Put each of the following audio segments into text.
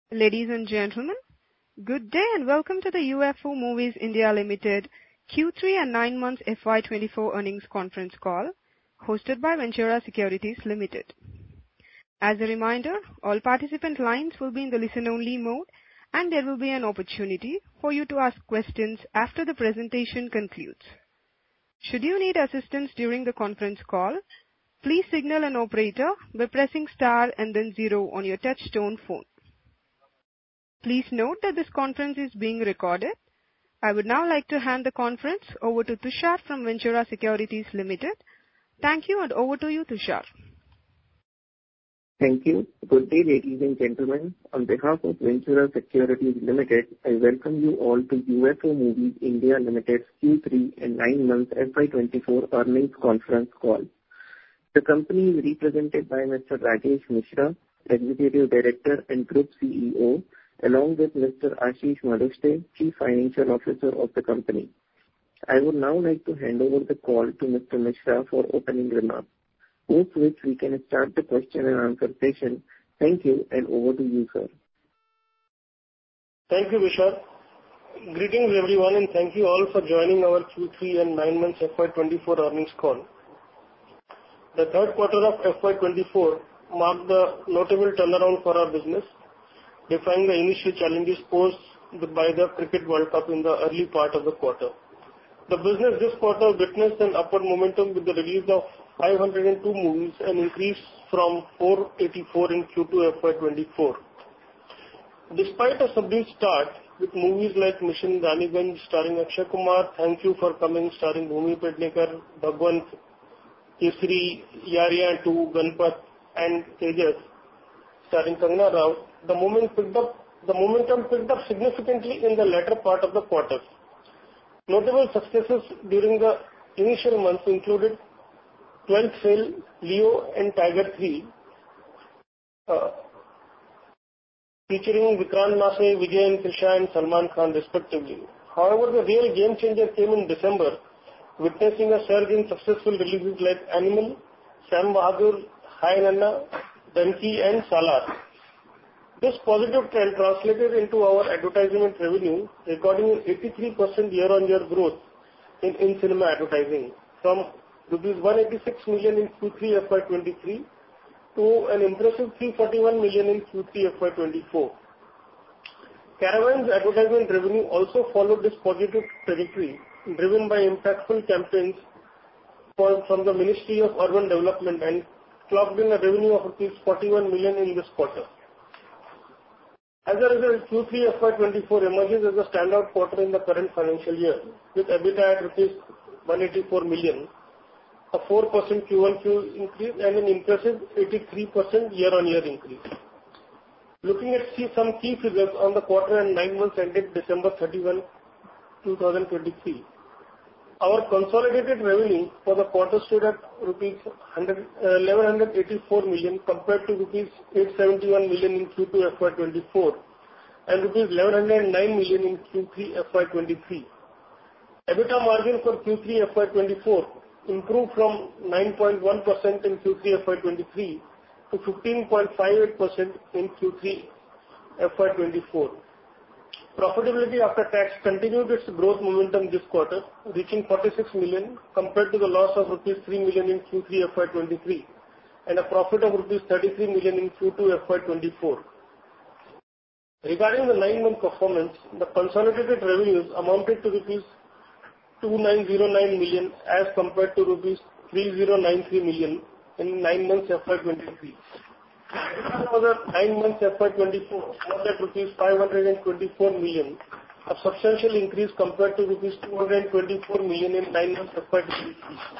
Ladies and gentlemen, good day and welcome to the UFO Movies India Limited Q3 and 9 months FY24 earnings conference call hosted by Ventura Securities Limited. As a reminder, all participant lines will be in the listen-only mode and there will be an opportunity for you to ask questions after the presentation concludes. Should you need assistance during the conference call, please signal an operator by pressing star and then 0 on your touch-tone phone. Please note that this conference is being recorded. I would now like to hand the conference over to Tushar from Ventura Securities Limited. Thank you and over to you, Tushar. Thank you. Good day, ladies and gentlemen. On behalf of Ventura Securities Limited, I welcome you all to UFO Movies India Limited's Q3 and 9 months FY24 earnings conference call. The company is represented by Mr. Rajesh Mishra, Executive Director and Group CEO, along with Mr. Ashish Madushte, Chief Financial Officer of the company. I would now like to hand over the call to Mr. Mishra for opening remarks, post which we can start the question and answer session. Thank you and over to you, sir. Thank you, Vishal. Greetings everyone and thank you all for joining our Q3 and 9 months FY24 earnings call. The third quarter of FY24 marked the notable turnaround for our business, defying the initial challenges posed by the Cricket World Cup in the early part of the quarter. The business this quarter witnessed an upward momentum with the release of 502 movies, an increase from 484 in Q2 FY24. Despite a subdued start with movies like Mission Raniganj starring Akshay Kumar, Thank You for Coming starring Bhumi Pednekar, Bhagwan Kesari, Yariyan 2, Ganpat and Tejas starring Kangana Rao, the momentum picked up significantly in the latter part of the quarter. Notable successes during the initial months included 12th Fail, Leo and Tiger 3, featuring Vikrant Massey, Vijay and Trisha and Salman Khan respectively. However, the real game changer came in December, witnessing a surge in successful releases like Animal, Sam Bahadur, Hi Nanna, Danki and Salar. This positive trend translated into our advertisement revenue, recording an 83% year-on-year growth in in-cinema advertising, from Rs 186 million in Q3 FY23 to an impressive 341 million in Q3 FY24. Caravan's advertisement revenue also followed this positive trajectory, driven by impactful campaigns from the Ministry of Urban Development and clocked in a revenue of Rs 41 million in this quarter. As a result, Q3 FY24 emerges as a standout quarter in the current financial year, with EBITDA at Rs 184 million, a 4% Q1Q increase and an impressive 83% year-on-year increase. Looking at some key figures on the quarter and 9 months ended December 31, 2023. Our consolidated revenue for the quarter stood at Rs 1184 million compared to Rs 871 million in Q2 FY24 and Rs 1109 million in Q3 FY23. EBITDA margin for Q3 FY24 improved from 9.1% in Q3 FY23 to 15.58% in Q3 FY24. Profitability after tax continued its growth momentum this quarter, reaching 46 million compared to the loss of Rs 3 million in Q3 FY23 and a profit of Rs 33 million in Q2 FY24. Regarding the 9-month performance, the consolidated revenues amounted to Rs 2909 million as compared to Rs 3093 million in 9 months FY23. For the 9 months FY24 was at Rs 524 million, a substantial increase compared to Rs 224 million in 9 months FY23,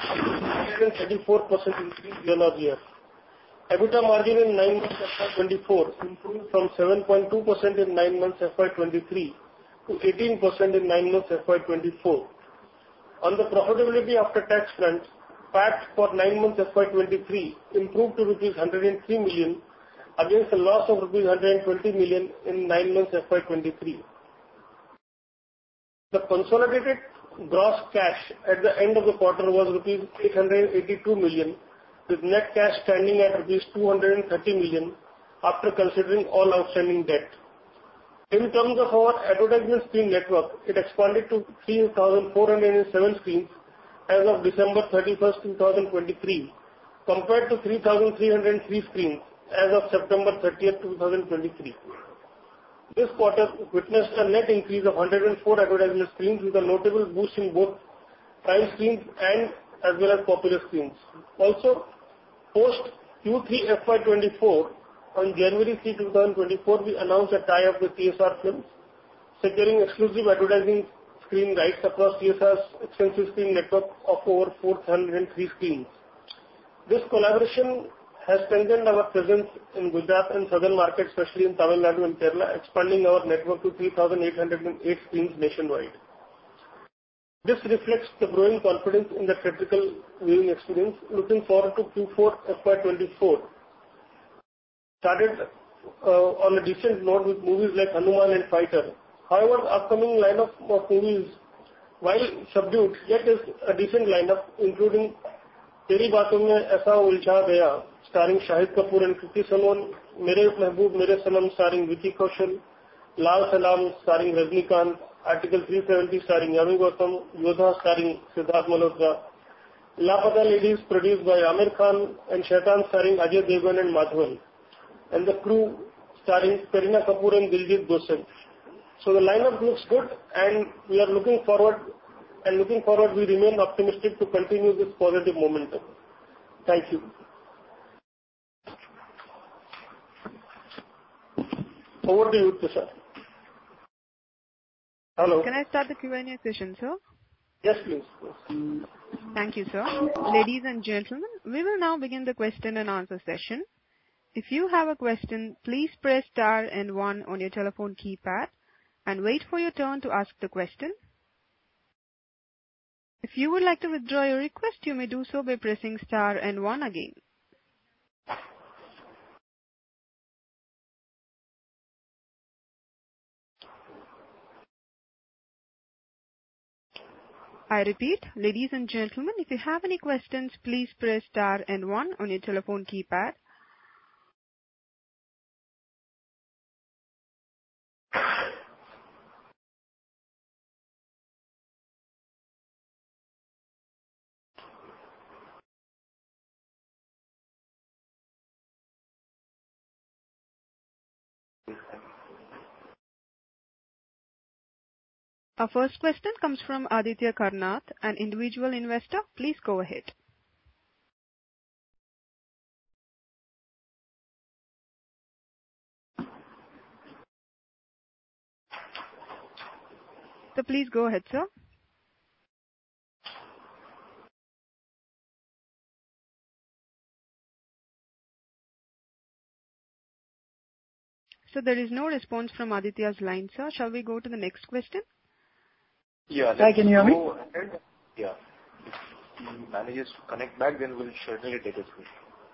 134% increase year-on-year. EBITDA margin in 9 months FY24 improved from 7.2% in 9 months FY23 to 18% in 9 months FY24. On the profitability after tax front, PAT for 9 months FY23 improved to Rs 103 million against a loss of Rs 120 million in 9 months FY23. The consolidated gross cash at the end of the quarter was Rs 882 million, with net cash standing at Rs 230 million after considering all outstanding debt. In terms of our advertisement screen network, it expanded to 3,407 screens as of December 31st, 2023, compared to 3,303 screens as of September 30th, 2023. This quarter witnessed a net increase of 104 advertisement screens with a notable boost in both prime screens and as well as popular screens. Also, post Q3 FY24, on January 3, 2024, we announced a tie-up with TSR Films, securing exclusive advertising screen rights across TSR's extensive screen network of over 403 screens. This collaboration has strengthened our presence in Gujarat and southern markets, especially in Tamil Nadu and Kerala, expanding our network to 3,808 screens nationwide. This reflects the growing confidence in the theatrical viewing experience. Looking forward to Q4 FY24. Started on a decent note with movies like Hanuman and Fighter. However, the upcoming lineup of movies, while subdued, yet is a decent lineup, including Teri Baaton Mein Aisa Uljha Gaya, starring Shahid Kapoor and Kriti Sanon, Mere Mehboob Mere Sanam, starring Vicky Kaushal, Lal Salam, starring Rajnikant, Article 370, starring Yami Gautam, Yodha, starring Siddharth Malhotra, Lapata Ladies, produced by Amir Khan, and Shaitan, starring Ajay Devgan and Madhavan, and The Crew, starring Kareena Kapoor and Diljit Dosanjh. So the lineup looks good, and we are looking forward. We remain optimistic to continue this positive momentum. Thank you. Over to you, Tushar. Hello. Can I start the Q&A session, sir? Yes, please. Thank you, sir. Ladies and gentlemen, we will now begin the question and answer session. If you have a question, please press star and 1 on your telephone keypad and wait for your turn to ask the question. If you would like to withdraw your request, you may do so by pressing star and 1 again. I repeat, ladies and gentlemen, if you have any questions, please press star and 1 on your telephone keypad. Our first question comes from Aditya Karnath, an individual investor. Please go ahead. So please go ahead, sir. So there is no response from Aditya's line, sir. Shall we go to the next question? Yeah. Hi, can you hear me? Yeah. If he manages to connect back, then we'll certainly take it through.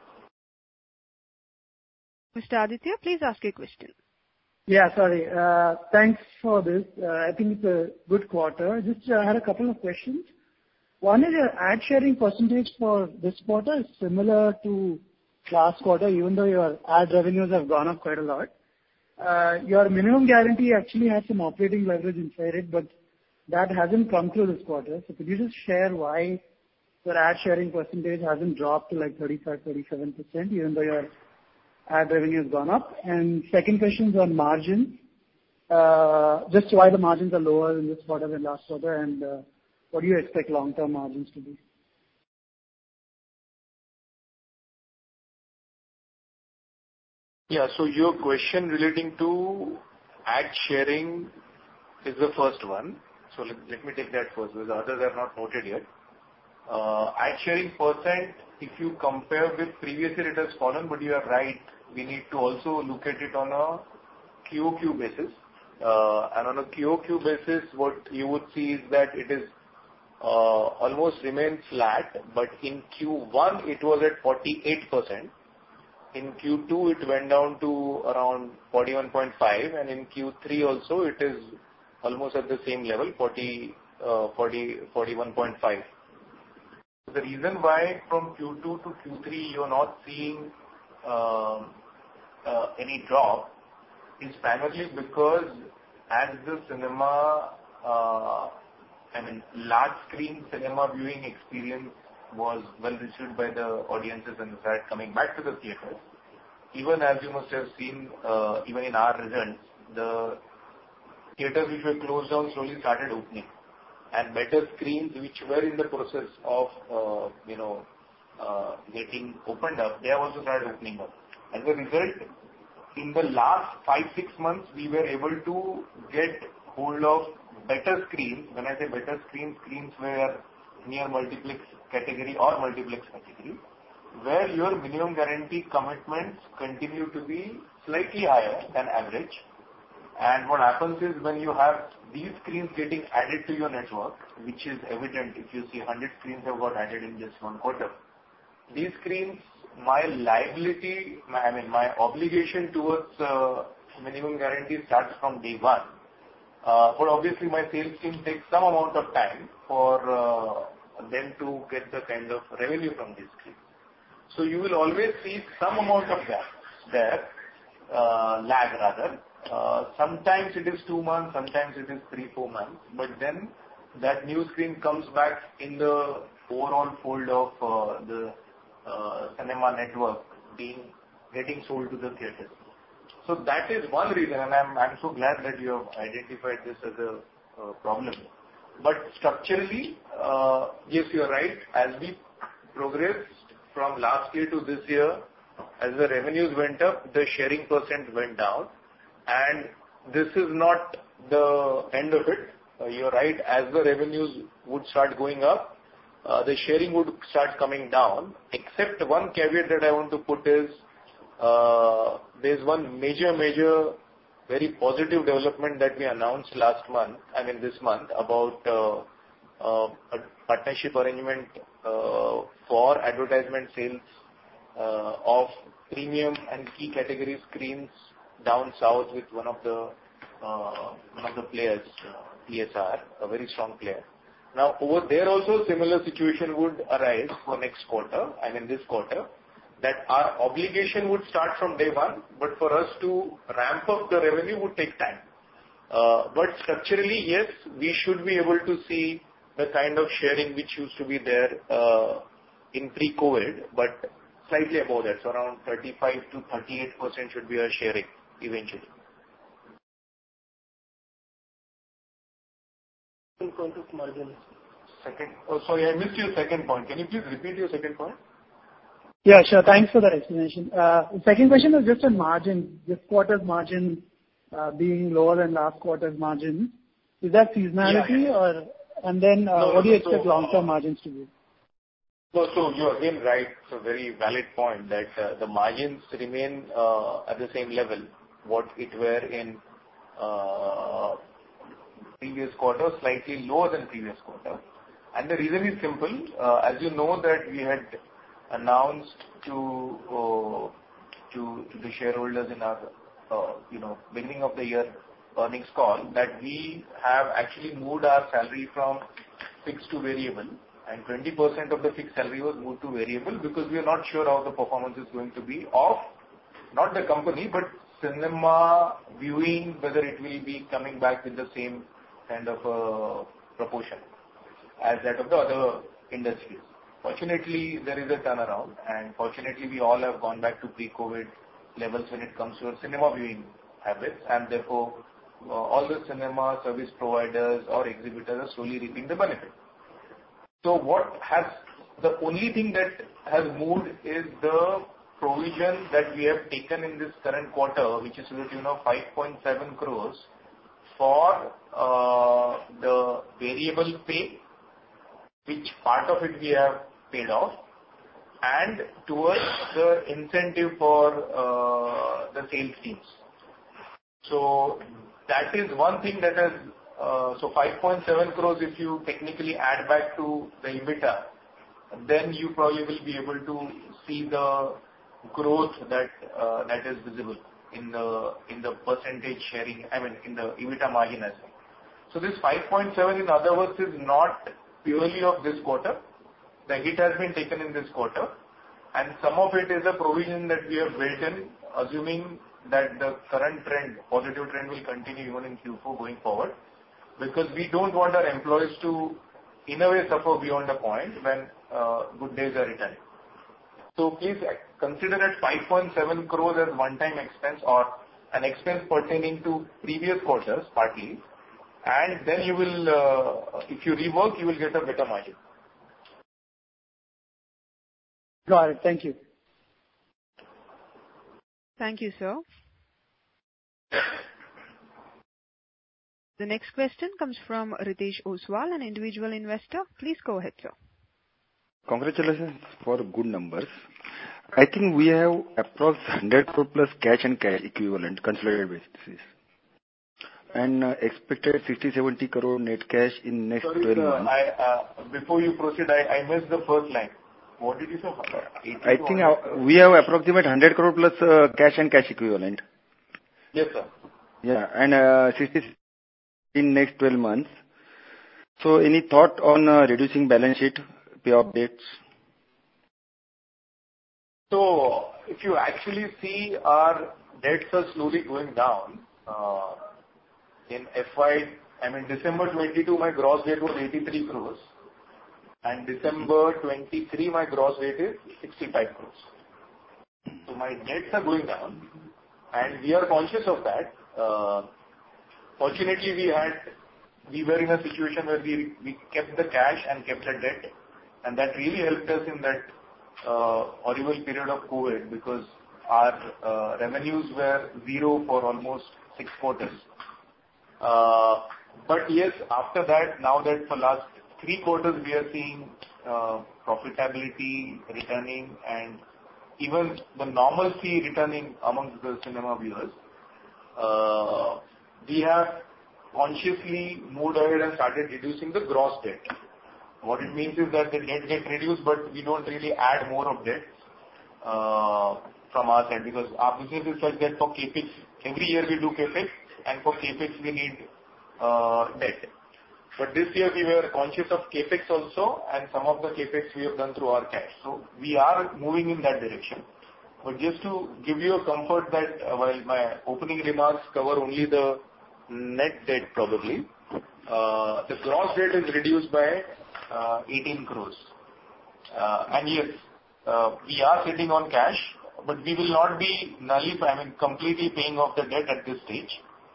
Mr. Aditya, please ask a question. Yeah, sorry. Thanks for this. I think it's a good quarter. Just I had a couple of questions. One is your ad sharing percentage for this quarter is similar to last quarter, even though your ad revenues have gone up quite a lot. Your minimum guarantee actually has some operating leverage inside it, but that hasn't come through this quarter. So could you just share why your ad sharing percentage hasn't dropped to like 35-37%, even though your ad revenue has gone up? And second question is on margins. Just why the margins are lower in this quarter than last quarter, and what do you expect long-term margins to be? Yeah. So your question relating to ad sharing is the first one. So let me take that first, because the others are not noted yet. Ad sharing percent, if you compare with previous year, it has fallen, but you are right. We need to also look at it on a QOQ basis. And on a QOQ basis, what you would see is that it is almost remained flat, but in Q1 it was at 48%. In Q2 it went down to around 41.5, and in Q3 also it is almost at the same level, 41.5. The reason why from Q2 to Q3 you're not seeing any drop is primarily because as the cinema, large screen cinema viewing experience was well received by the audiences and started coming back to the theatres. Even as you must have seen, even in our results, the theatres which were closed down slowly started opening, and better screens which were in the process of getting opened up, they have also started opening up. As a result, in the last 5-6 months, we were able to get hold of better screens. When I say better screens, screens were near multiplex category or multiplex category, where your minimum guarantee commitments continue to be slightly higher than average. And what happens is when you have these screens getting added to your network, which is evident if you see 100 screens have got added in just one quarter. These screens, my liability, my obligation towards minimum guarantee starts from day one. But obviously my sales team takes some amount of time for them to get the kind of revenue from these screens. So you will always see some amount of gap there, lag rather. Sometimes it is 2 months, sometimes it is 3-4 months, but then that new screen comes back in the overall fold of the cinema network getting sold to the theatres. So that is one reason, and I'm so glad that you have identified this as a problem. But structurally, yes, you are right. As we progressed from last year to this year, as the revenues went up, the sharing percent went down. And this is not the end of it. You're right. As the revenues would start going up, the sharing would start coming down. Except one caveat that I want to put is there's one major, very positive development that we announced this month about a partnership arrangement for advertisement sales of premium and key category screens down south with one of the players, PSR, a very strong player. Now over there also similar situation would arise for next quarter, this quarter, that our obligation would start from day one, but for us to ramp up the revenue would take time. But structurally, yes, we should be able to see the kind of sharing which used to be there in pre-COVID, but slightly above that, so around 35 to 38% should be our sharing eventually. Point of margin. Sorry, I missed your second point. Can you please repeat your second point? Yeah, sure. Thanks for that explanation. The second question was just on margin. This quarter's margin being lower than last quarter's margin. Is that seasonality? Yeah. What do you expect long-term margins to be? No, so you're again right. It's a very valid point that the margins remain at the same level what it were in previous quarter, slightly lower than previous quarter. And the reason is simple. As you know that we had announced to the shareholders in our beginning of the year earnings call that we have actually moved our salary from fixed to variable, and 20% of the fixed salary was moved to variable because we are not sure how the performance is going to be of not the company but cinema viewing, whether it will be coming back with the same kind of proportion as that of the other industries. Fortunately, there is a turnaround, and fortunately we all have gone back to pre-COVID levels when it comes to our cinema viewing habits, and therefore all the cinema service providers or exhibitors are slowly reaping the benefit. So the only thing that has moved is the provision that we have taken in this current quarter, which is to the tune of 5.7 crores for the variable pay, which part of it we have paid off, and towards the incentive for the sales teams. So that is one thing that has, 5.7 crores if you technically add back to the EBITDA, then you probably will be able to see the growth that is visible in the percentage sharing, in the EBITDA margin as well. So this 5.7 in other words is not purely of this quarter. The hit has been taken in this quarter, and some of it is a provision that we have built in, assuming that the current trend, positive trend, will continue even in Q4 going forward, because we don't want our employees to, in a way, suffer beyond a point when good days are returning. So please consider that 5.7 crores as one-time expense or an expense pertaining to previous quarters partly, and then you will, if you rework, you will get a better margin. Got it. Thank you. Thank you, sir. The next question comes from Ritesh Oswal, an individual investor. Please go ahead, sir. Congratulations for good numbers. I think we have approx 100 crore plus cash and cash equivalent consolidated basis, and expected 60-70 crore net cash in next 12 months. Before you proceed, I missed the first line. What did you say? I think we have approximate 100 crore plus cash and cash equivalent. Yes, sir. Yeah, and 60 in next 12 months. So any thought on reducing balance sheet, pay updates? So if you actually see, our debts are slowly going down. In December 22, my gross debt was 83 crores. And December 23, my gross debt is 65 crores. So my debts are going down, and we are conscious of that. Fortunately, we were in a situation where we kept the cash and kept the debt, and that really helped us in that horrible period of COVID, because our revenues were zero for almost 6 quarters. But yes, after that, now that for last 3 quarters we are seeing profitability returning and even the normalcy returning amongst the cinema viewers, we have consciously moved ahead and started reducing the gross debt. What it means is that the debt gets reduced, but we don't really add more of debt from our side, because our business is such that for CapEx, every year we do CapEx, and for CapEx we need debt. But this year we were conscious of CapEx also, and some of the CapEx we have done through our cash. So we are moving in that direction. But just to give you a comfort that while my opening remarks cover only the net debt probably, the gross debt is reduced by 18 crores. And yes, we are sitting on cash, but we will not be completely paying off the debt at this stage.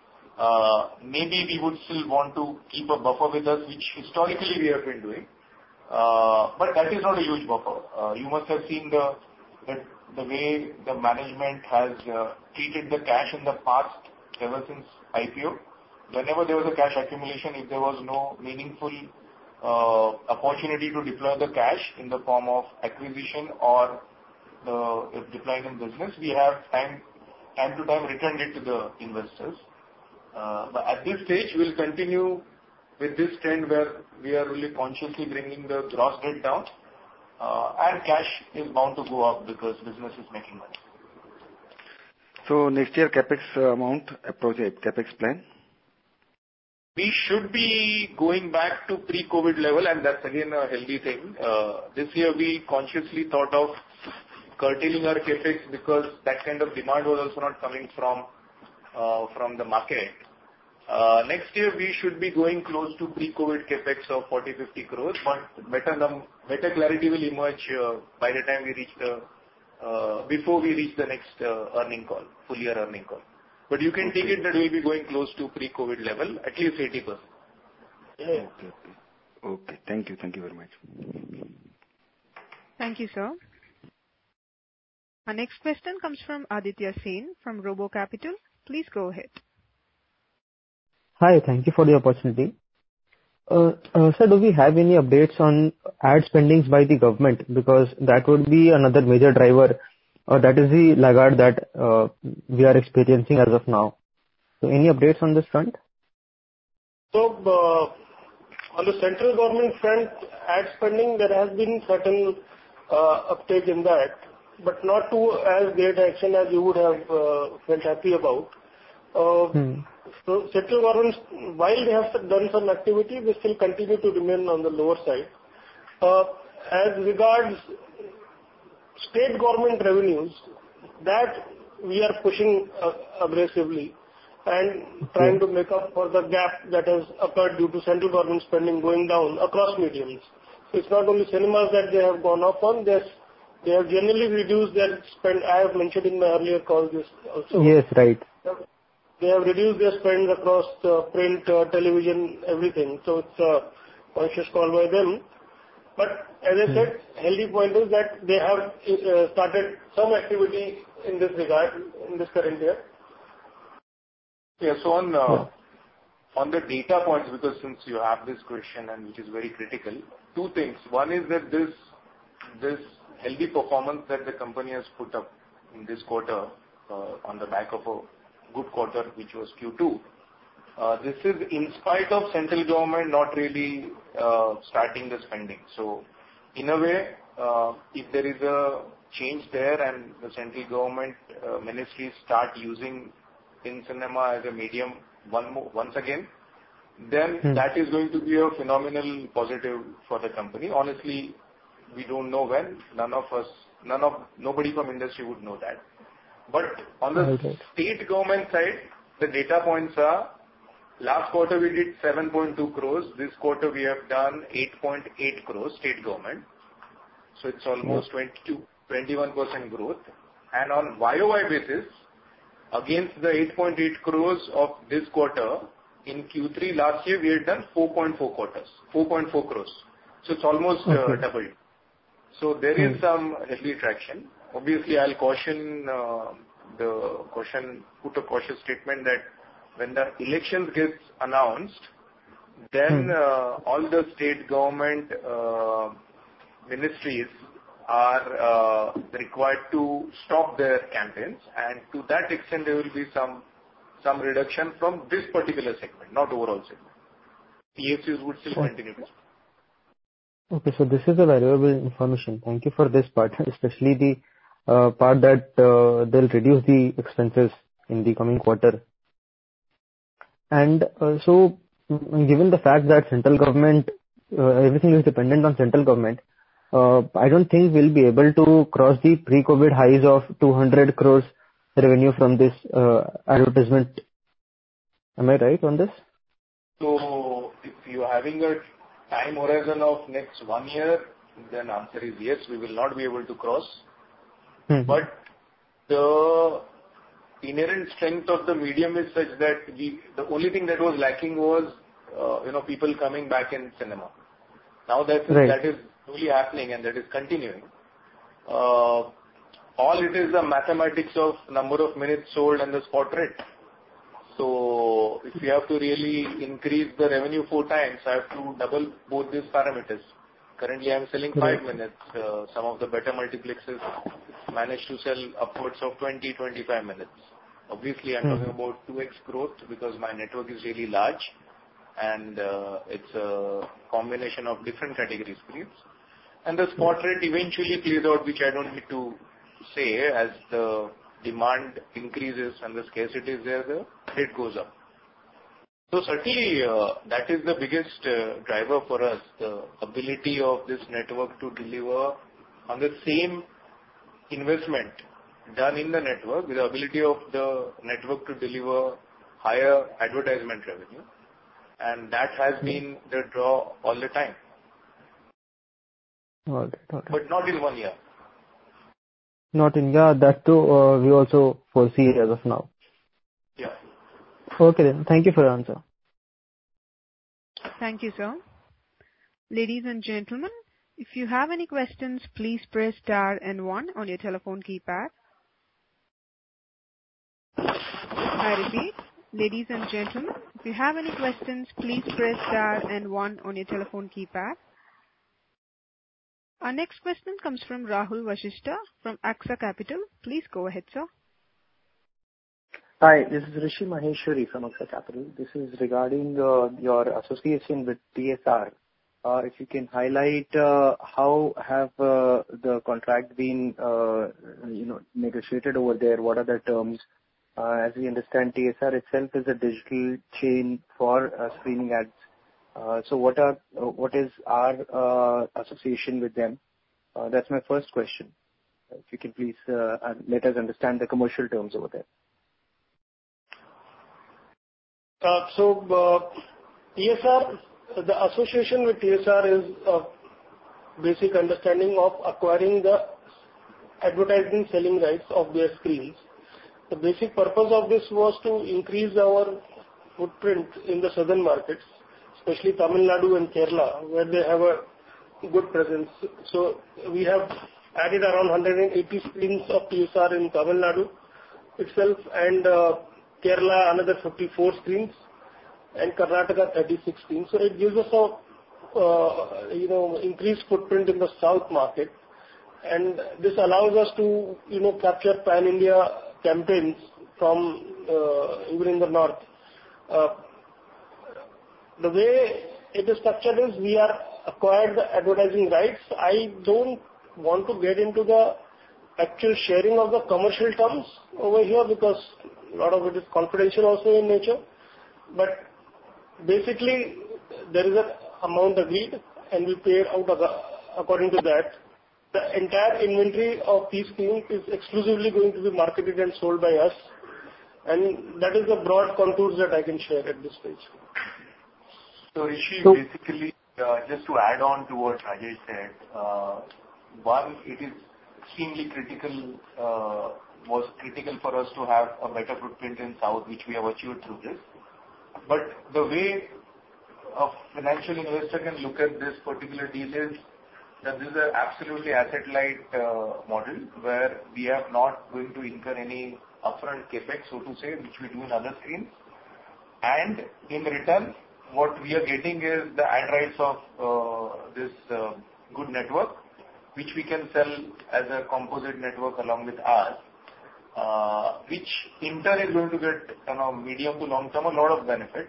Maybe we would still want to keep a buffer with us, which historically we have been doing. But that is not a huge buffer. You must have seen the way the management has treated the cash in the past ever since IPO. Whenever there was a cash accumulation, if there was no meaningful opportunity to deploy the cash in the form of acquisition or deploying in business, we have time to time returned it to the investors. But at this stage, we'll continue with this trend where we are really consciously bringing the gross debt down, and cash is bound to go up because business is making money. So next year CapEx amount, approximate CapEx plan? We should be going back to pre-COVID level, and that's again a healthy thing. This year we consciously thought of curtailing our CapEx because that kind of demand was also not coming from the market. Next year we should be going close to pre-COVID CapEx of 40-50 crores, but better clarity will emerge by the time we reach before we reach the next earning call, full year earning call. But you can take it that we'll be going close to pre-COVID level, at least 80%. Yeah. Okay. Thank you very much. Thank you, sir. Our next question comes from Aditya Sen from Robo Capital. Please go ahead. Hi, thank you for the opportunity. Sir, do we have any updates on ad spendings by the government? Because that would be another major driver, that is the laggard that we are experiencing as of now. So any updates on this front? So, on the central government front, ad spending, there has been certain uptake in that, but not to as great action as you would have felt happy about. So central government, while they have done some activity, they still continue to remain on the lower side. As regards state government revenues, that we are pushing aggressively and trying to make up for the gap that has occurred due to central government spending going down across mediums. So it's not only cinemas that they have gone up on, they have generally reduced their spend. I have mentioned in my earlier call this also. Yes, right. They have reduced their spend across print, television, everything. So it's a conscious call by them. But as I said, healthy point is that they have started some activity in this regard in this current year. Yeah, so on the data points, because since you have this question and which is very critical, two things. One is that this healthy performance that the company has put up in this quarter on the back of a good quarter, which was Q2. This is in spite of central government not really starting the spending. So, in a way, if there is a change there and the central government ministries start using in cinema as a medium once again, then that is going to be a phenomenal positive for the company. Honestly, we don't know when. Nobody from industry would know that. But on the state government side, the data points are, last quarter we did 7.2 crores. This quarter we have done 8.8 crores, state government. So it's almost 21% growth. And on YOY basis, against the 8.8 crores of this quarter, in Q3 last year we had done 4.4 crores. So it's almost doubled. So there is some healthy traction. Obviously, I'll put a cautious statement that when the elections gets announced, then all the state government ministries are required to stop their campaigns, and to that extent there will be some reduction from this particular segment, not overall segment. PSUs would still continue to. Okay, so this is a valuable information. Thank you for this part, especially the part that they'll reduce the expenses in the coming quarter. And so, given the fact that central government, everything is dependent on central government, I don't think we'll be able to cross the pre-COVID highs of 200 crores revenue from this advertisement. Am I right on this? So, if you are having a time horizon of next 1 year, then answer is yes, we will not be able to cross. But the inherent strength of the medium is such that the only thing that was lacking was people coming back in cinema. Now that is really happening and that is continuing. All it is the mathematics of number of minutes sold and the spot rate. So if you have to really increase the revenue 4 times, I have to double both these parameters. Currently I am selling 5 minutes. Some of the better multiplexes manage to sell upwards of 20-25 minutes. Obviously I am talking about 2x growth because my network is really large and it's a combination of different category screens. And the spot rate eventually plays out, which I don't need to say, as the demand increases and the scarcity is there, the rate goes up. So certainly that is the biggest driver for us, the ability of this network to deliver on the same investment done in the network, with the ability of the network to deliver higher advertisement revenue. And that has been the draw all the time. All right. But not in 1 year. That too we also foresee as of now. Yeah. Okay then, thank you for your answer. Thank you, sir. Ladies and gentlemen, if you have any questions, please press star and 1 on your telephone keypad. I repeat, ladies and gentlemen, if you have any questions, please press star and 1 on your telephone keypad. Our next question comes from Rahul Vashishta from AXA Capital. Please go ahead, sir. Hi, this is Rishi Maheshwari from AXA Capital. This is regarding your association with TSR. If you can highlight how have the contract been negotiated over there, what are the terms? As we understand, TSR itself is a digital chain for streaming ads. So what is our association with them? That's my first question. If you can please let us understand the commercial terms over there. TSR, the association with TSR is a basic understanding of acquiring the advertising selling rights of their screens. The basic purpose of this was to increase our footprint in the southern markets, especially Tamil Nadu and Kerala, where they have a good presence. So we have added around 180 screens of TSR in Tamil Nadu itself, and Kerala another 54 screens, and Karnataka 36 screens. So it gives us a increased footprint in the south market, and this allows us to capture pan-India campaigns from even in the north. The way it is structured is we are acquired the advertising rights. I don't want to get into the actual sharing of the commercial terms over here because a lot of it is confidential also in nature. But basically, there is an amount agreed and we pay out according to that. The entire inventory of these screens is exclusively going to be marketed and sold by us, and that is the broad contours that I can share at this stage. So Rishi, basically, just to add on to what Rajesh said, one, it is extremely critical, was critical for us to have a better footprint in South, which we have achieved through this. But the way a financial investor can look at this particular deal is that this is an absolutely asset-light model where we are not going to incur any upfront capex, so to say, which we do in other screens. And in return, what we are getting is the ad rights of this good network, which we can sell as a composite network along with ours, which in turn is going to get medium to long term a lot of benefit.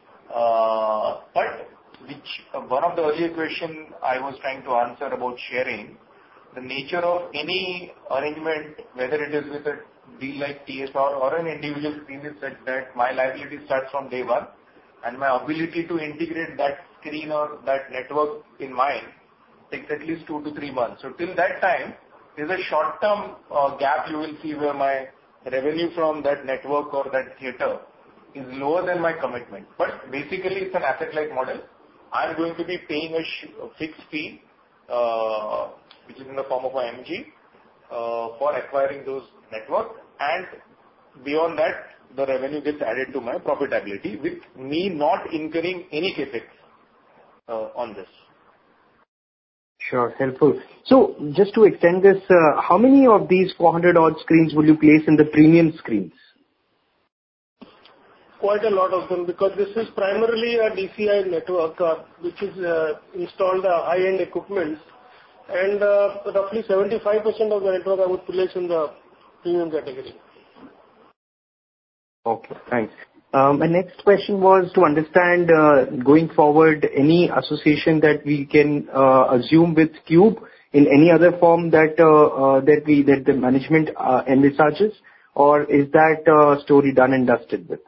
But which one of the earlier question I was trying to answer about sharing, the nature of any arrangement, whether it is with a deal like TSR or an individual screen, is such that my liability starts from day one, and my ability to integrate that screen or that network in mine takes at least 2 to 3 months. So till that time, there's a short-term gap you will see where my revenue from that network or that theatre is lower than my commitment. But basically, it's an asset-like model. I'm going to be paying a fixed fee, which is in the form of a MG, for acquiring those networks, and beyond that, the revenue gets added to my profitability with me not incurring any capex on this. Sure, helpful. So just to extend this, how many of these 400 odd screens will you place in the premium screens? Quite a lot of them, because this is primarily a DCI network which is installed high-end equipment, and roughly 75% of the network I would place in the premium category. Okay, thanks. My next question was to understand going forward any association that we can assume with Cube in any other form that the management envisages, or is that story done and dusted with?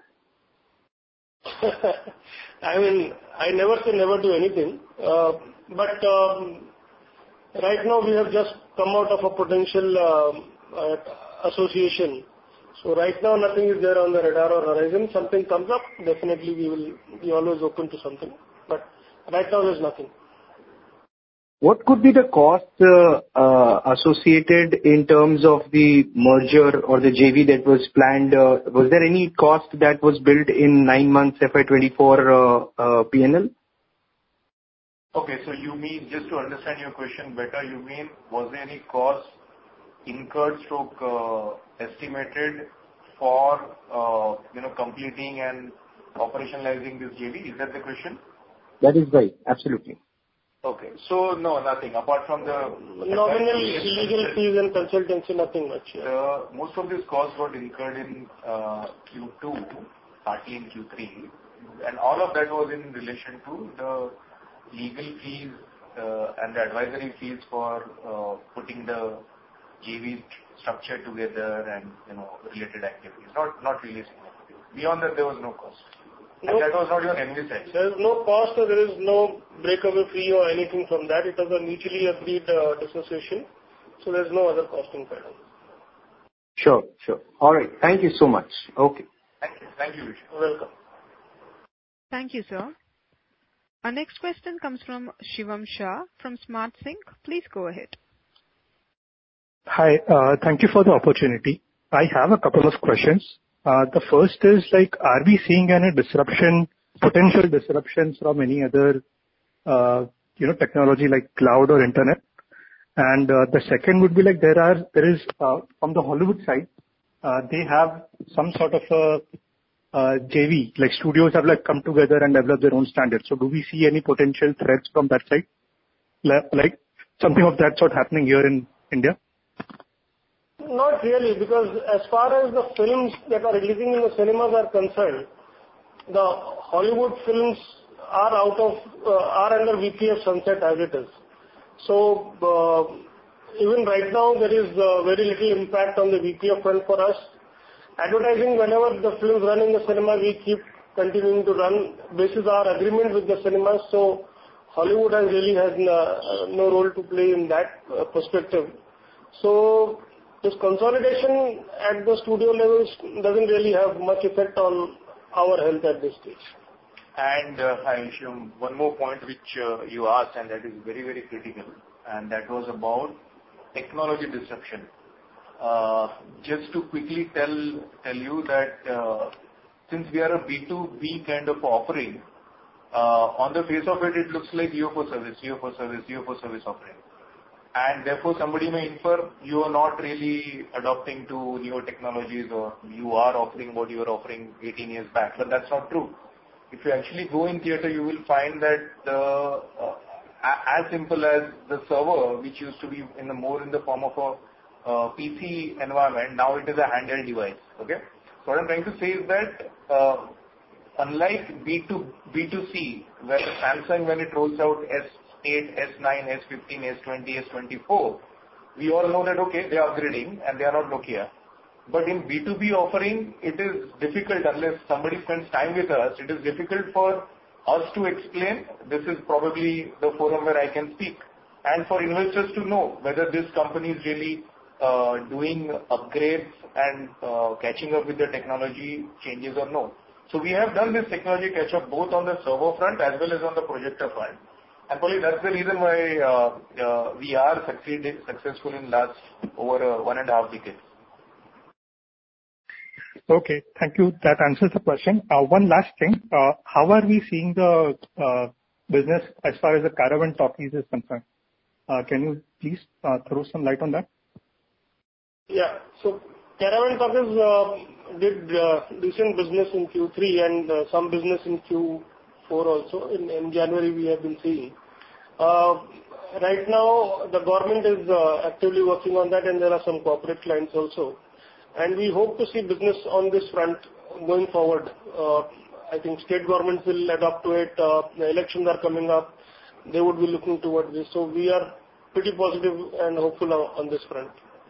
I mean, I never say never do anything, but right now we have just come out of a potential association. So right now nothing is there on the radar or horizon. Something comes up, definitely we will be always open to something. But right now there's nothing. What could be the cost associated in terms of the merger or the JV that was planned? Was there any cost that was built in 9 months FY24 PNL? Okay, so you mean, just to understand your question better, you mean was there any cost incurred estimated for completing and operationalizing this JV? Is that the question? That is right, absolutely. Okay, so no, nothing apart from the nominal legal fees and consultancy, nothing much. Most of these costs got incurred in Q2, partly in Q3, and all of that was in relation to the legal fees and the advisory fees for putting the JV structure together and related activities. Not really significant. Beyond that, there was no cost. And that was not even envisaged. There is no cost or there is no breakaway fee or anything from that. It was a mutually agreed dissociation, So there's no other cost incurred. Sure. All right. Thank you so much. Okay. Thank you, Vishnu. Welcome. Thank you, sir. Our next question comes from Shivam Shah from SmartSync. Please go ahead. Hi. Thank you for the opportunity. I have a couple of questions. The first is, are we seeing any potential disruptions from any other, technology like cloud or internet? And the second would be there is from the Hollywood side, they have some sort of a JV, like studios have come together and developed their own standards. So do we see any potential threats from that side? Like something of that sort happening here in India? Not really, because as far as the films that are releasing in the cinemas are concerned, the Hollywood films are under VPF sunset as it is. So even right now there is very little impact on the VPF front for us. Advertising, whenever the films run in the cinema, we keep continuing to run basis our agreement with the cinemas. So Hollywood really has no role to play in that perspective. So this consolidation at the studio levels doesn't really have much effect on our health at this stage. And hi, Shivam, one more point which you asked, and that is very, very critical, and that was about technology disruption. Just to quickly tell you that since we are a B2B kind of offering, on the face of it looks like UFO service offering. And therefore somebody may infer you are not really adopting to newer technologies, or you are offering what you were offering 18 years back. But that's not true. If you actually go in theater, you will find that as simple as the server, which used to be more in the form of a PC environment, now it is a handheld device. Okay. So what I'm trying to say is that unlike B2C, where Samsung, when it rolls out S8, S9, S15, S20, S24, we all know that okay, they are upgrading and they are not Nokia. But in B2B offering, it is difficult unless somebody spends time with us. It is difficult for us to explain. This is probably the forum where I can speak, and for investors to know whether this company is really doing upgrades and catching up with the technology changes or no. So we have done this technology catch up both on the server front as well as on the projector front. And probably that's the reason why we are successful in last over 1.5 decades. Okay, thank you. That answers the question. One last thing. How are we seeing the business as far as the Caravan Talkies is concerned? Can you please throw some light on that? Yeah. So Caravan Talkies did decent business in Q3 and some business in Q4 also. In January we have been seeing. Right now the government is actively working on that, and there are some corporate clients also. And we hope to see business on this front going forward. I think state governments will adapt to it. The elections are coming up. They would be looking towards this. So we are pretty positive and hopeful on this front.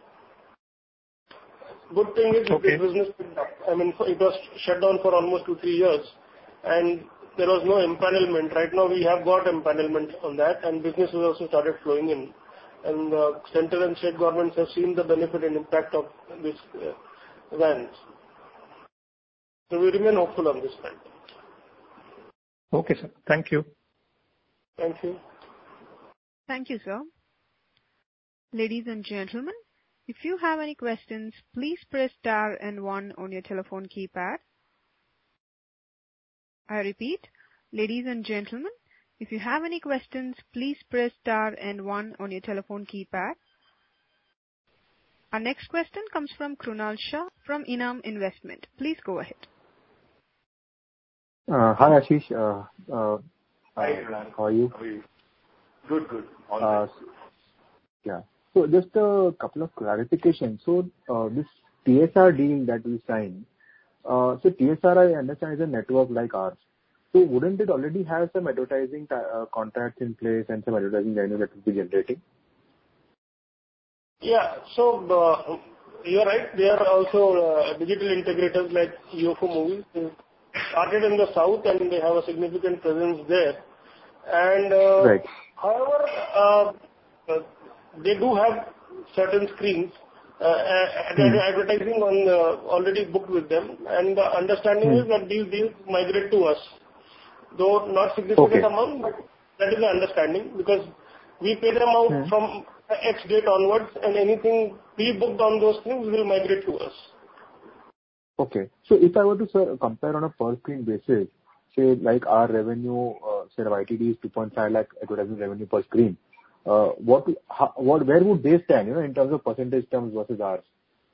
Good thing is this business picked up. I mean, it was shut down for almost 2-3 years, and there was no empanelment. Right now we have got empanelment on that, and business has also started flowing in. And central and state governments have seen the benefit and impact of this vans. So we remain hopeful on this front. Okay, sir. Thank you. Thank you. Thank you, sir. Ladies and gentlemen, if you have any questions, please press star and 1 on your telephone keypad. I repeat, ladies and gentlemen, if you have any questions, please press star and 1 on your telephone keypad. Our next question comes from Krunal Shah from Enam Investment. Please go ahead. Hi, Ashish. Hi, Krunal. How are you? How are you? Good. All right. Yeah. So just a couple of clarifications. So this TSR deal that we signed, so TSR I understand is a network like ours. So wouldn't it already have some advertising contracts in place and some advertising revenue that will be generating? Yeah. So you're right. They are also digital integrators like UFO Movies. They started in the south and they have a significant presence there. And right. However, they do have certain screens, advertising on already booked with them, and the understanding is that these deals migrate to us, though not significant amount, but that is the understanding, because we pay them out from X date onwards, and anything pre-booked on those things will migrate to us. Okay. So if I were to, sir, compare on a per screen basis, say like our revenue, say YTD is 2.5 lakh advertising revenue per screen, where would they stand, in terms of percentage terms versus ours?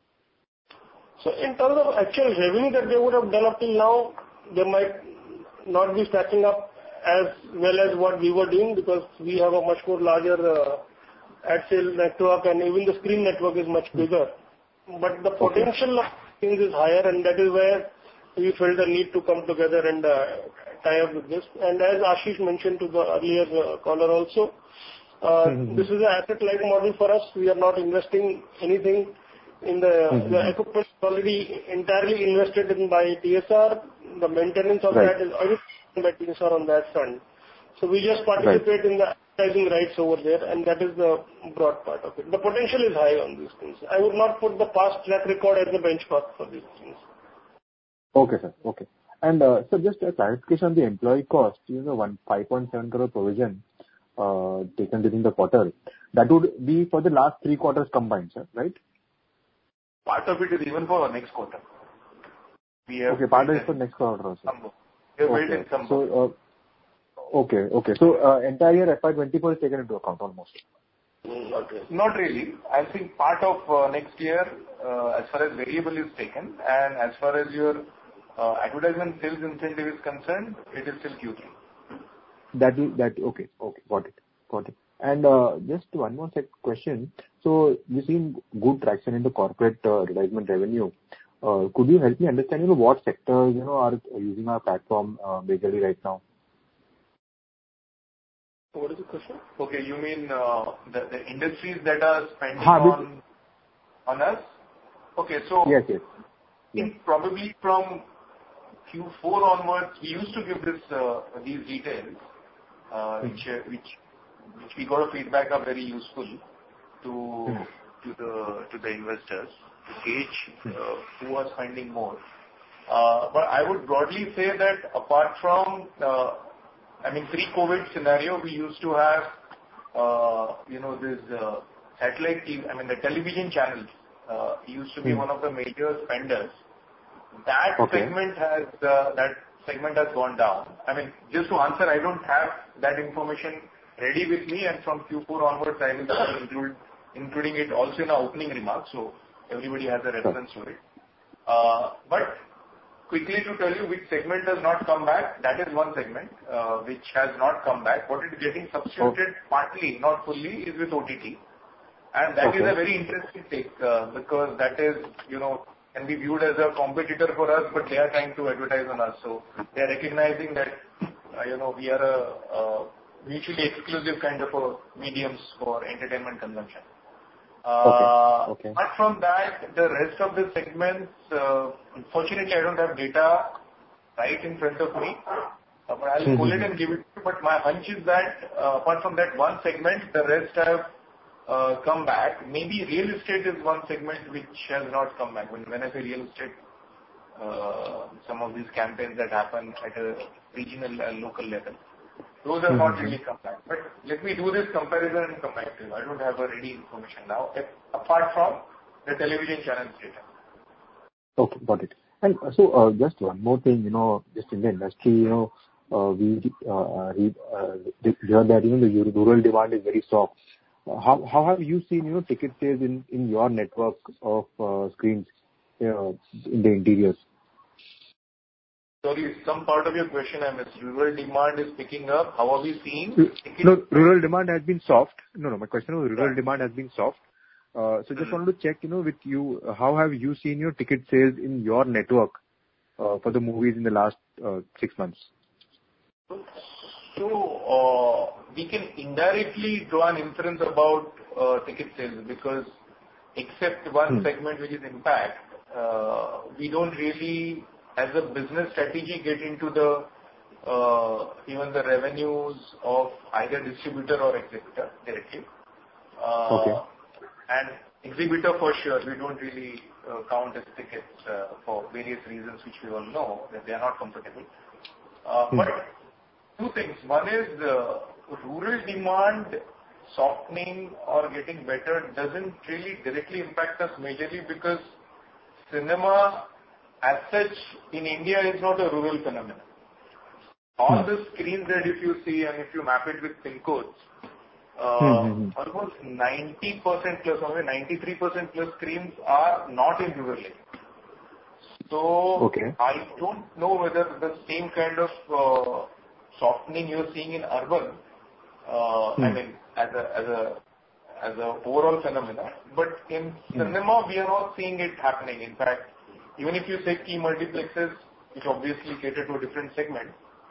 So in terms of actual revenue that they would have done up till now, they might not be stacking up as well as what we were doing, because we have a much more larger ad sale network, and even the screen network is much bigger. But the potential of things is higher, and that is where we felt the need to come together and tie up with this. And as Ashish mentioned to the earlier caller also, this is an asset-light model for us. We are not investing anything in the equipment already entirely invested in by TSR. The maintenance of that is already by TSR on that front. So we just participate in the advertising rights over there, and that is the broad part of it. The potential is high on these things. I would not put the past track record as a benchmark for these things. Okay, sir. Okay. And so just a clarification on the employee cost, 5.7 crore provision taken during the quarter. That would be for the last 3 quarters combined, sir, right? Part of it is even for our next quarter. Okay, part of it is for next quarter also. We have built in some. So, okay. So, entire year FY24 is taken into account almost. Not really. I think part of next year, as far as variable is taken, and as far as your advertisement sales incentive is concerned, it is still Q3. Okay. Got it. And just one more question. So we've seen good traction in the corporate advertisement revenue. Could you help me understand, what sectors, are using our platform majorly right now? What is the question? Okay, you mean the industries that are spending on us? Okay, so yes. Probably from Q4 onwards, we used to give these details, which we got a feedback are very useful to the investors to gauge who are spending more. But I would broadly say that apart from pre-COVID scenario, we used to have this satellite TV, the television channels used to be one of the major spenders. That segment has gone down. Just to answer, I don't have that information ready with me, and from Q4 onwards, I will start including it also in our opening remarks, so everybody has a reference to it. But quickly to tell you which segment has not come back, that is one segment which has not come back. What is getting substituted partly, not fully, is with OTT. And that is a very interesting take because that is, can be viewed as a competitor for us, but they are trying to advertise on us. So they are recognizing that, we are a mutually exclusive kind of a mediums for entertainment consumption. Apart from that, the rest of the segments, unfortunately, I don't have data right in front of me, but I'll pull it and give it. But my hunch is that apart from that one segment, the rest have come back. Maybe real estate is one segment which has not come back. When I say real estate, some of these campaigns that happen at a regional and local level, those have not really come back. But let me do this comparison and come back to you. I don't have a ready information now, apart from the television channels data. Okay, got it. And so just one more thing, just in the industry, we hear that the rural demand is very soft. How have you seen ticket sales in your network of screens in the interiors? Sorry, some part of your question I missed. Rural demand is picking up. How are we seeing? No, rural demand has been soft. No, my question was rural demand has been soft. So just wanted to check, with you, how have you seen your ticket sales in your network for the movies in the last 6 months? So we can indirectly draw an inference about ticket sales because except one segment which is impact, we don't really, as a business strategy, get into the even the revenues of either distributor or exhibitor directly. And exhibitor for sure, we don't really count as tickets for various reasons which we all know that they are not comfortable. But two things. One is rural demand softening or getting better doesn't really directly impact us majorly because cinema as such in India is not a rural phenomenon. All the screens that if you see and if you map it with pin codes, almost 90% plus, or 93% plus screens are not in rural areas. So I don't know whether the same kind of softening you're seeing in urban, I mean, as a overall phenomena, but in cinema we are not seeing it happening. In fact, even if you say key multiplexes, which obviously cater to a different segment,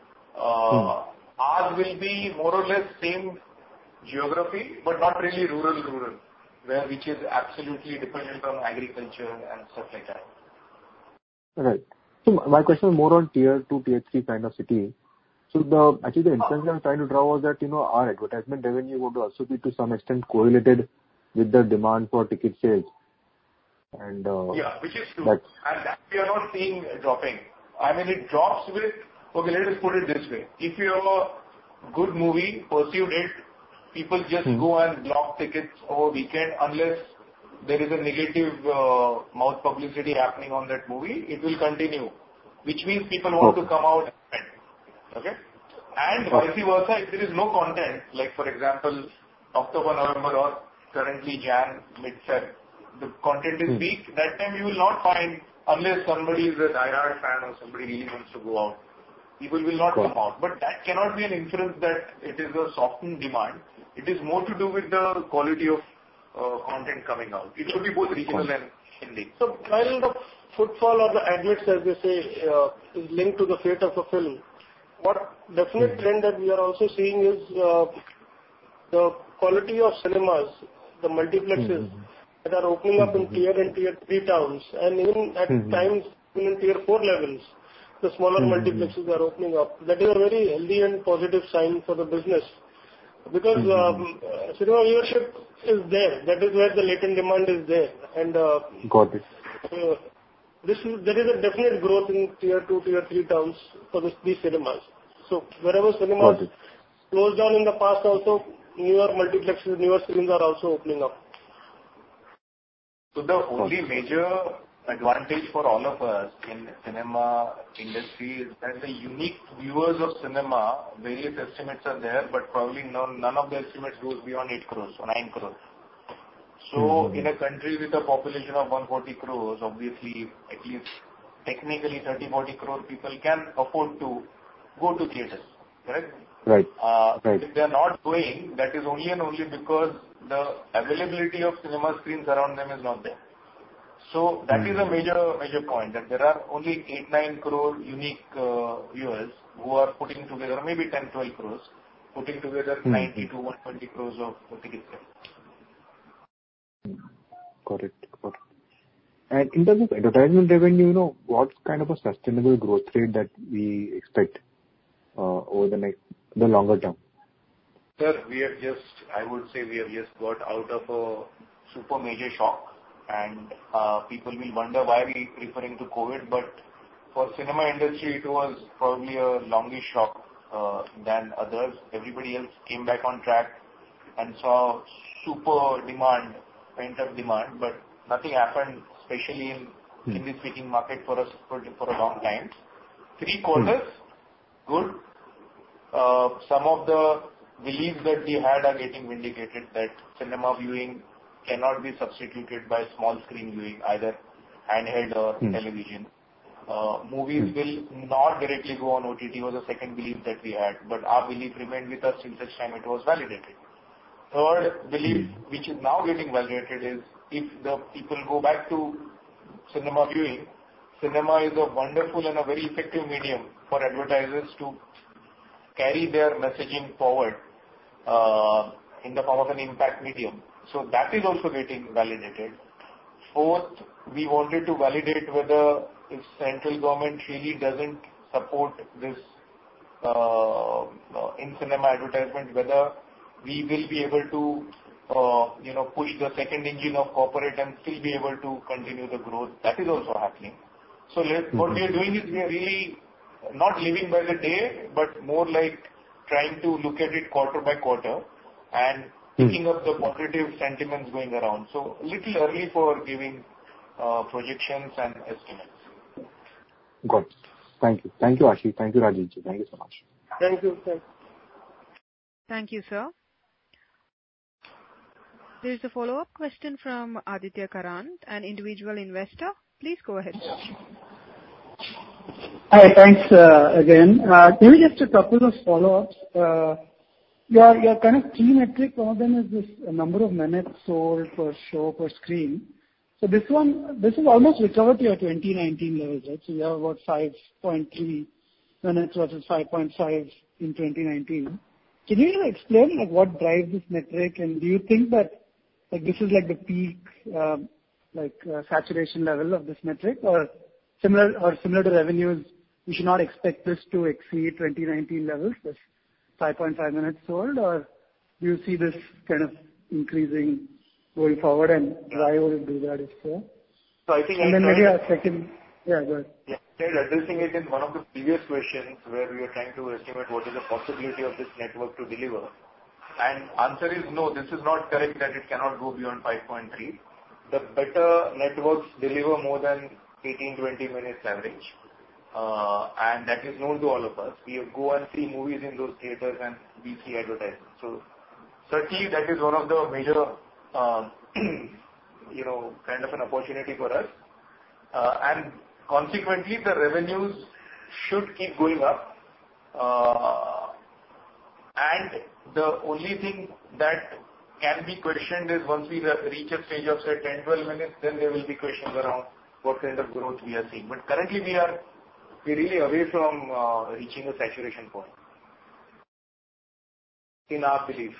ours will be more or less same geography, but not really rural, which is absolutely dependent on agriculture and stuff like that. Right. So my question is more on tier 2, tier 3 kind of city. So actually the inference I'm trying to draw was that, our advertisement revenue would also be to some extent correlated with the demand for ticket sales. And which is true. And that we are not seeing dropping. I mean, it drops with, let us put it this way. If you have a good movie, perceived it, people just go and block tickets over weekend unless there is a negative mouth publicity happening on that movie, it will continue. Which means people want to come out and spend. Okay? And vice versa, if there is no content, like for example, October, November or currently Jan, mid-Feb, the content is weak, that time you will not find, unless somebody is a diehard fan or somebody really wants to go out, people will not come out. But that cannot be an inference that it is a softened demand. It is more to do with the quality of content coming out. It could be both regional and Hindi. So while the footfall or the admits, as they say, is linked to the fate of a film, what definite trend that we are also seeing is the quality of cinemas, the multiplexes that are opening up in tier and tier 3 towns, and even at times in tier 4 levels, the smaller multiplexes are opening up. That is a very healthy and positive sign for the business. Because cinema viewership is there. That is where the latent demand is there. And got it. There is a definite growth in tier 2, tier 3 towns for these cinemas. So wherever cinemas closed down in the past also, newer multiplexes, newer screens are also opening up. So the only major advantage for all of us in cinema industry is that the unique viewers of cinema, various estimates are there, but probably none of the estimates goes beyond 8 crores or 9 crores. So in a country with a population of 140 crores, obviously at least technically 30-40 crore people can afford to go to theaters, correct? Right. If they are not going, that is only and only because the availability of cinema screens around them is not there. So that is a major point, that there are only 8-9 crore unique viewers who are putting together, maybe 10-12 crores, putting together 90 to 120 crores of ticket sales. Got it. And in terms of advertisement revenue, what kind of a sustainable growth rate that we expect over the longer term? Sir, I would say we have just got out of a super major shock. And people will wonder why we are referring to COVID, but for cinema industry it was probably a longish shock than others. Everybody else came back on track and saw super demand, pent-up demand, but nothing happened, especially in Hindi-speaking market for us for a long time. 3 quarters, good. Some of the beliefs that we had are getting vindicated, that cinema viewing cannot be substituted by small screen viewing, either handheld or television. Movies will not directly go on OTT was the second belief that we had, but our belief remained with us till such time it was validated. Third belief, which is now getting validated, is if the people go back to cinema viewing, cinema is a wonderful and a very effective medium for advertisers to carry their messaging forward in the form of an impact medium. So that is also getting validated. Fourth, we wanted to validate whether if central government really doesn't support this in cinema advertisement, whether we will be able to push the second engine of corporate and still be able to continue the growth. That is also happening. So what we are doing is we are really not living by the day, but more like trying to look at it quarter by quarter and picking up the positive sentiments going around. So a little early for giving projections and estimates. Got it. Thank you. Thank you, Ashish. Thank you, Rajeev. Thank you so much. Thank you. Thank you, sir. There is a follow-up question from Aditya Karant, an individual investor. Please go ahead, sir. Hi, thanks again. Maybe just a couple of follow-ups. Your kind of key metric, one of them is this number of minutes sold per show per screen. So this is almost recovered to your 2019 levels, right? So you have about 5.3 minutes versus 5.5 in 2019. Can you explain what drives this metric, and do you think that this is like the peak saturation level of this metric, or similar to revenues, we should not expect this to exceed 2019 levels, this 5.5 minutes sold, or do you see this kind of increasing going forward, and why would it do that if so? So I think and then maybe a second, go ahead. Yeah, I tried addressing it in one of the previous questions where we were trying to estimate what is the possibility of this network to deliver. And answer is no, this is not correct that it cannot go beyond 5.3. The better networks deliver more than 18-20 minutes average. And that is known to all of us. We go and see movies in those theaters and we see advertisements. So certainly that is one of the major, kind of an opportunity for us. And consequently, the revenues should keep going up. And the only thing that can be questioned is once we reach a stage of say 10-12 minutes, then there will be questions around what kind of growth we are seeing. But currently we're really away from reaching a saturation point, in our belief.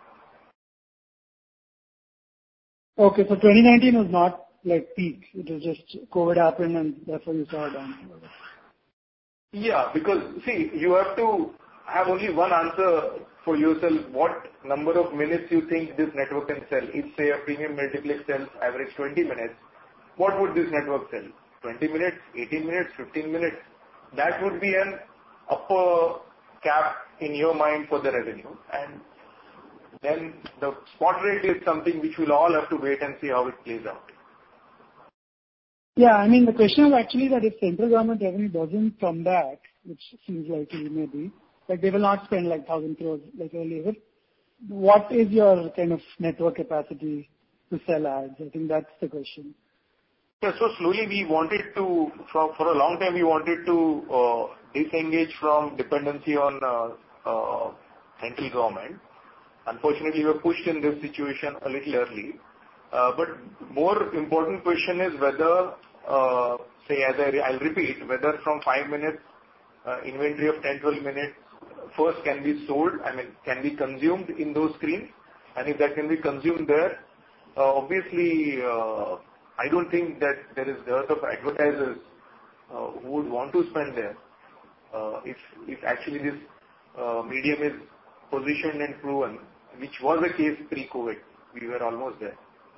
Okay, so 2019 was not like peak. It was just COVID happened and therefore you saw it down. Yeah, because see, you have to have only one answer for yourself. What number of minutes you think this network can sell? If say a premium multiplex sells average 20 minutes, what would this network sell? 20 minutes, 18 minutes, 15 minutes? That would be an upper cap in your mind for the revenue. And then the spot rate is something which we'll all have to wait and see how it plays out. Yeah, I mean, the question is actually that if central government revenue doesn't come back, which seems likely maybe, like they will not spend like 1,000 crores like earlier, what is your kind of network capacity to sell ads? I think that's the question. Yeah, so slowly we wanted to, for a long time we wanted to disengage from dependency on central government. Unfortunately, we were pushed in this situation a little early. But more important question is whether, say, I'll repeat, whether from 5 minutes inventory of 10-12 minutes first can be sold, can be consumed in those screens, and if that can be consumed there, obviously, I don't think that there is dearth of advertisers who would want to spend there. If actually this medium is positioned and proven, which was the case pre-COVID, we were almost there.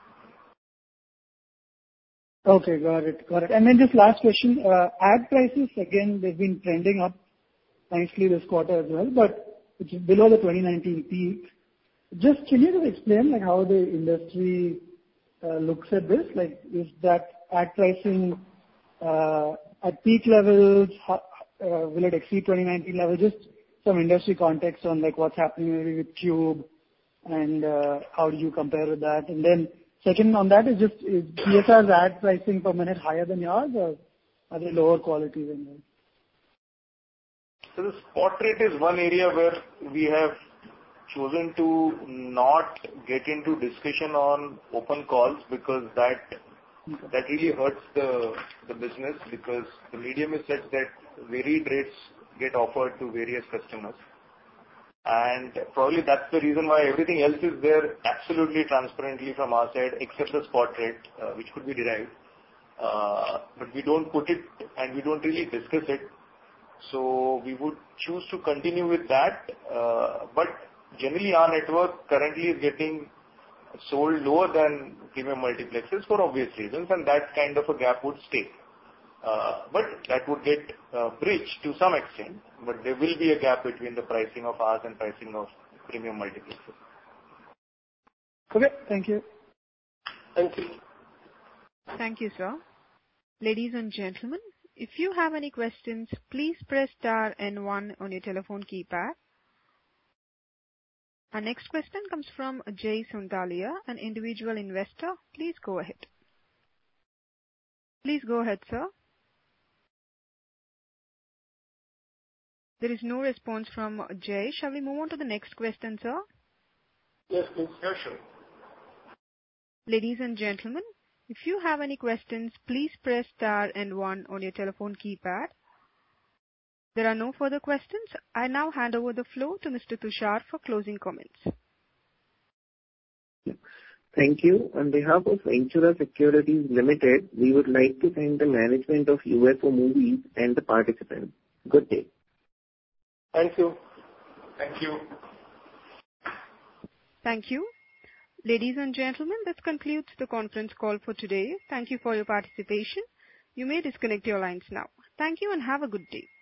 Okay, got it. And then just last question, ad prices, again, they've been trending up nicely this quarter as well, but it's below the 2019 peak. Just can you just explain like how the industry looks at this? Like, is that ad pricing at peak levels? Will it exceed 2019 levels? Just some industry context on like what's happening maybe with Tube and how do you compare with that? And then second on that is TSR's ad pricing per minute higher than yours, or are they lower quality than yours? So the spot rate is one area where we have chosen to not get into discussion on open calls because that really hurts the business, because the medium is such that varied rates get offered to various customers. And probably that's the reason why everything else is there absolutely transparently from our side except the spot rate, which could be derived. But we don't put it and we don't really discuss it. So we would choose to continue with that. But generally our network currently is getting sold lower than premium multiplexes for obvious reasons, and that kind of a gap would stay. But that would get bridged to some extent, but there will be a gap between the pricing of ours and pricing of premium multiplexes. Okay, thank you. Thank you. Thank you, sir. Ladies and gentlemen, if you have any questions, please press star and 1 on your telephone keypad. Our next question comes from Jay Sundalia, an individual investor. Please go ahead. Please go ahead, sir. There is no response from Jay. Shall we move on to the next question, sir? Yes, please. Yeah, sure. Ladies and gentlemen, if you have any questions, please press star and 1 on your telephone keypad. There are no further questions. I now hand over the floor to Mr. Tushar for closing comments. Thank you. On behalf of Ventura Securities Limited, we would like to thank the management of UFO Movies and the participants. Good day. Thank you. Thank you. Thank you. Ladies and gentlemen, this concludes the conference call for today. Thank you for your participation. You may disconnect your lines now. Thank you and have a good day.